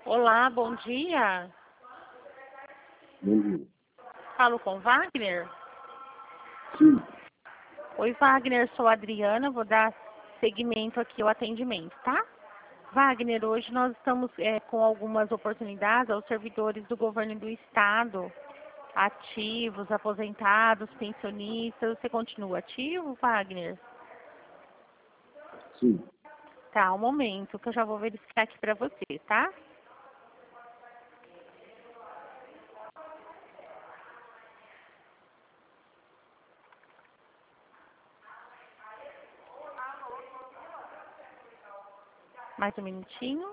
Olá, bom dia. Bom dia. Falo com Wagner? Sim, Oi, Wagner, sou a Adriana, vou dar seguimento aqui ao atendimento, tá? Wagner, hoje nós estamos com algumas oportunidades aos servidores do governo do estado, ativos, aposentados, pensionistas. Você continua ativo, Wagner? sim. Tá, um momento que eu já vou verificar aqui para você, tá? Mais um minutinho.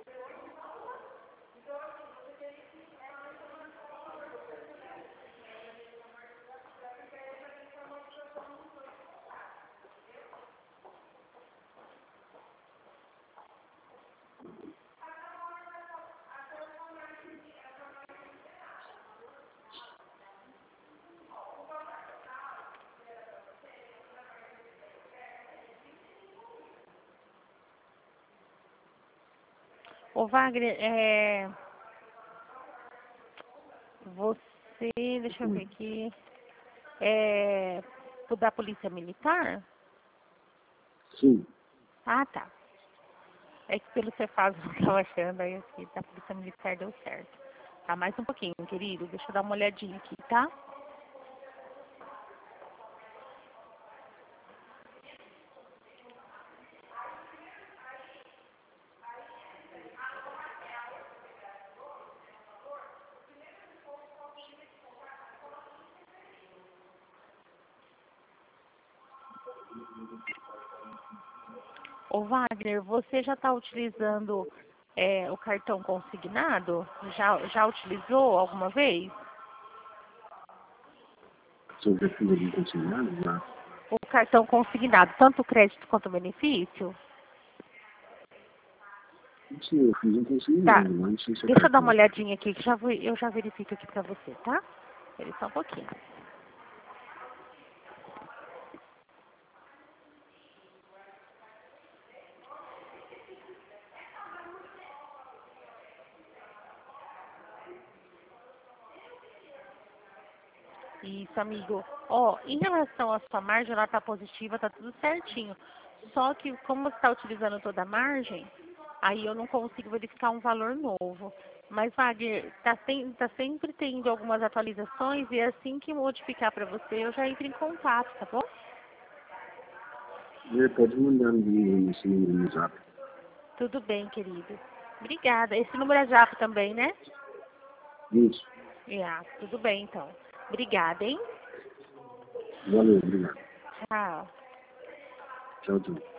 Ô, Wagner, você, deixa eu ver aqui, da Polícia Militar? Sim. Ah, tá. É que pelo Cefaz eu estava achando, aí aqui da Polícia Militar deu certo. Tá, mais um pouquinho, querido, deixa eu dar uma olhadinha aqui, tá? Ô, Wagner, você já está utilizando o cartão consignado? Já utilizou alguma vez? Sou defendendo de consignado já. O cartão consignado, tanto o crédito quanto o benefício? Sim, eu fiz um Tá, consignado, mas não sei se é deixa eu dar uma cartão. olhadinha aqui, que eu já verifico aqui pra você, tá? Espera só um pouquinho. Isso, amigo. Ó, em relação à sua margem, ela tá positiva, tá tudo certinho. Só que como você está utilizando toda a margem, aí eu não consigo verificar um valor novo. Mas, Wagner, tá sempre tendo algumas atualizações e assim que modificar para você, eu já entro em contato, tá bom? Pode mandar nesse número no zap. Tudo bem, querido. Obrigada. Esse número é Zap também, né? Isso. Tudo bem, então. Obrigada, hein? Valeu, obrigado. Tchau. Tchau, tchau.